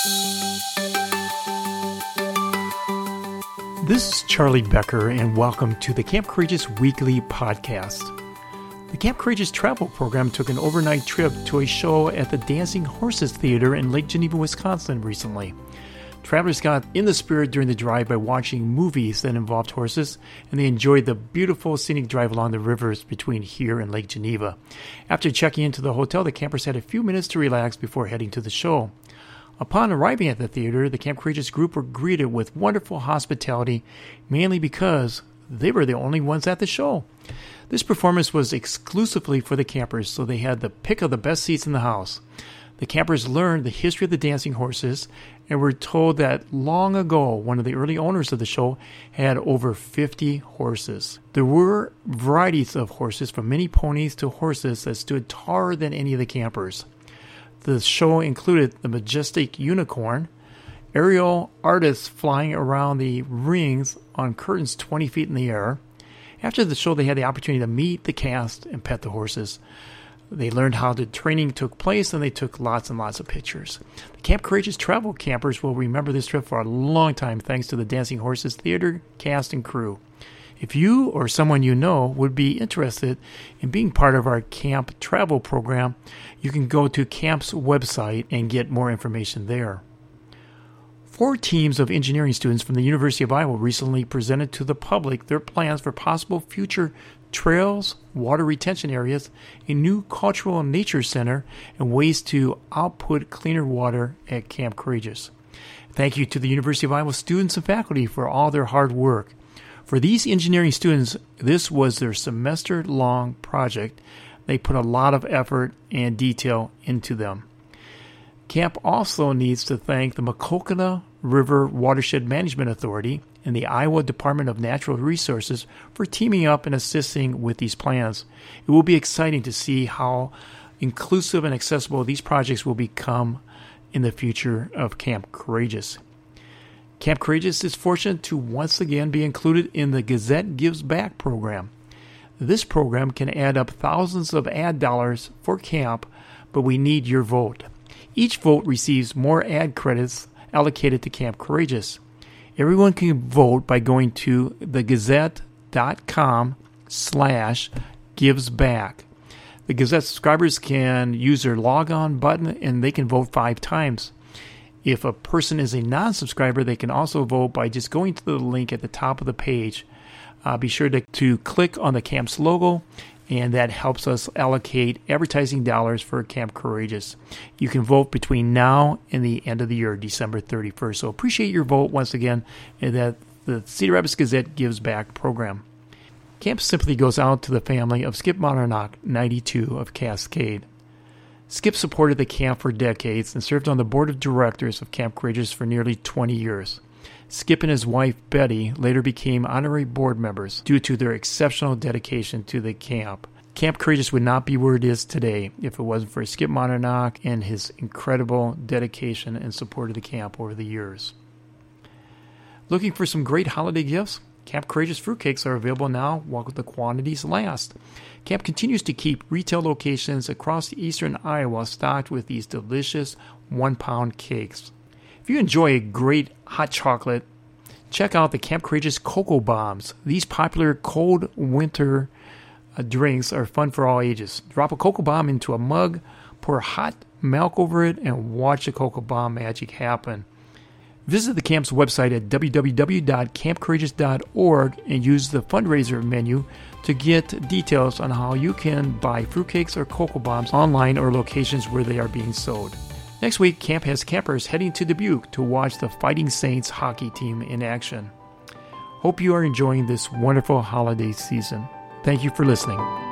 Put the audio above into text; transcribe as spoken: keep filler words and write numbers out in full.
This is Charlie Becker, and welcome to the Camp Courageous Weekly Podcast. The Camp Courageous travel program took an overnight trip to a show at the Dancing Horses Theater in Lake Geneva, Wisconsin recently. Travelers got in the spirit during the drive by watching movies that involved horses, and they enjoyed the beautiful scenic drive along the rivers between here and Lake Geneva. After checking into the hotel, the campers had a few minutes to relax before heading to the show. Upon arriving at the theater, the Camp Courageous group were greeted with wonderful hospitality, mainly because they were the only ones at the show. This performance was exclusively for the campers, so they had the pick of the best seats in the house. The campers learned the history of the dancing horses and were told that long ago, one of the early owners of the show had over fifty horses. There were varieties of horses, from mini ponies to horses that stood taller than any of the campers. The show included the majestic unicorn, aerial artists flying around the rings on curtains twenty feet in the air. After the show, they had the opportunity to meet the cast and pet the horses. They learned how the training took place, and they took lots and lots of pictures. The Camp Courageous travel campers will remember this trip for a long time, thanks to the Dancing Horses Theater cast and crew. If you or someone you know would be interested in being part of our camp travel program, you can go to camp's website and get more information there. Four teams of engineering students from the University of Iowa recently presented to the public their plans for possible future trails, water retention areas, a new cultural and nature center, and ways to output cleaner water at Camp Courageous. Thank you to the University of Iowa students and faculty for all their hard work. For these engineering students, this was their semester-long project. They put a lot of effort and detail into them. Camp also needs to thank the Maquoketa River Watershed Management Authority and the Iowa Department of Natural Resources for teaming up and assisting with these plans. It will be exciting to see how inclusive and accessible these projects will become in the future of Camp Courageous. Camp Courageous is fortunate to once again be included in the Gazette Gives Back program. This program can add up thousands of ad dollars for camp, but we need your vote. Each vote receives more ad credits allocated to Camp Courageous. Everyone can vote by going to thegazette.com slash gives back. The Gazette subscribers can use their log-on button, and they can vote five times. If a person is a non-subscriber, they can also vote by just going to the link at the top of the page. Uh, be sure to, to click on the camp's logo, and that helps us allocate advertising dollars for Camp Courageous. You can vote between now and the end of the year, December thirty-first. So appreciate your vote once again, and that the Cedar Rapids Gazette Gives Back program. Camp sympathy goes out to the family of Skip Monarnock, ninety-two, of Cascade. Skip supported the camp for decades and served on the board of directors of Camp Courageous for nearly twenty years. Skip and his wife, Betty, later became honorary board members due to their exceptional dedication to the camp. Camp Courageous would not be where it is today if it wasn't for Skip Monarnock and his incredible dedication and support of the camp over the years. Looking for some great holiday gifts? Camp Courageous fruitcakes are available now while the quantities last. Camp continues to keep retail locations across eastern Iowa stocked with these delicious one-pound cakes. If you enjoy a great hot chocolate, check out the Camp Courageous Cocoa Bombs. These popular cold winter uh, drinks are fun for all ages. Drop a cocoa bomb into a mug, pour hot milk over it, and watch the cocoa bomb magic happen. Visit the camp's website at w w w dot camp courageous dot org and use the fundraiser menu to get details on how you can buy fruitcakes or cocoa bombs online or locations where they are being sold. Next week, camp has campers heading to Dubuque to watch the Fighting Saints hockey team in action. Hope you are enjoying this wonderful holiday season. Thank you for listening.